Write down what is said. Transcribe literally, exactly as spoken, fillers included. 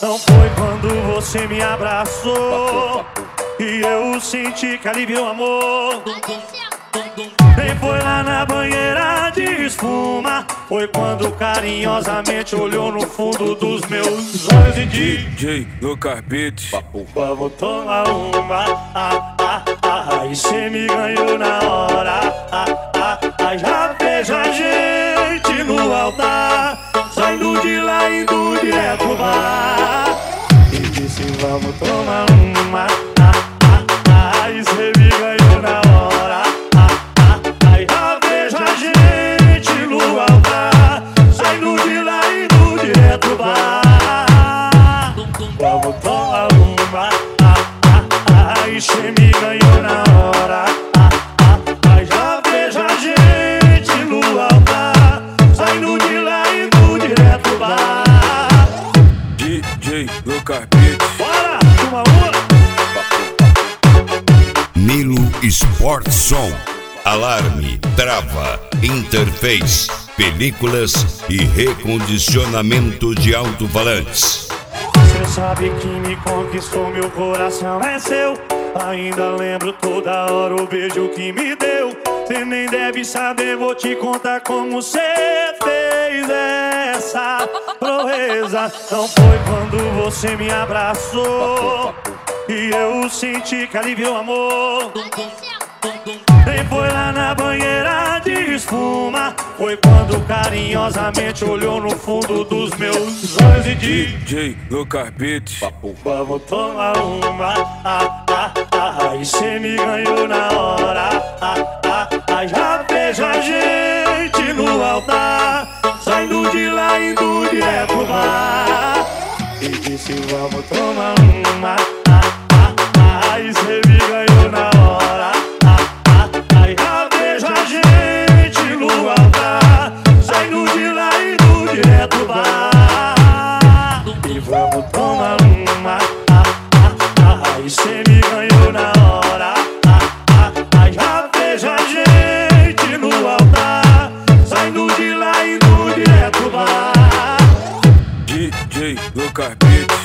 Não foi quando você me abraçou e eu senti que aliviou o amor. Nem foi lá na banheira de espuma, foi quando carinhosamente olhou no fundo dos meus olhos e disse: D J no carpete, vamos tomar uma, ah, ah, ah, e cê me ganhou na hora, ah, ah, ah, já vejo a gente no altar, saindo de lá indo direto pro bar. E disse: vamos tomar uma, ah, ah, ah, e cê me ganhou na hora, ah, ah, ah, já vejo a gente no altar, saindo de lá indo direto pro bar. Vamos tomar uma, ah, ah, ah, e cê me ganhou na hora, ah, ah, ah, já vejo a gente no altar, saindo de lá indo direto pro bar. D J no carpete. Bora, uma uma. Nilo Sport Som, alarme, trava, interface, películas e recondicionamento de alto-falantes. Cê sabe que me conquistou, meu coração é seu. Ainda lembro toda hora o beijo que me deu. Cê nem deve saber, vou te contar como cê fez essa proeza. Não foi quando você me abraçou e eu senti que aliviou o amor. Nem foi lá na banheira de espuma, foi quando carinhosamente olhou no fundo dos meus olhos e disse: D J no carpete, vamos tomar uma, ah, ah, ah, e cê me ganhou na hora, ah, ah, ah, já vejo a gente no altar, saindo de lá indo direto pro bar. E disse: vamos tomar uma, ah, ah, ah, e cê me ganhou na hora, ah, ah, ah, já vejo a gente no altar, saindo de lá indo direto pro bar. E vamos tomar uma, ah, ah, ah, e cê me ganhou na hora, ah, ah, ah, já vejo a gente no altar, saindo de lá indo direto pro bar. D J no carpete.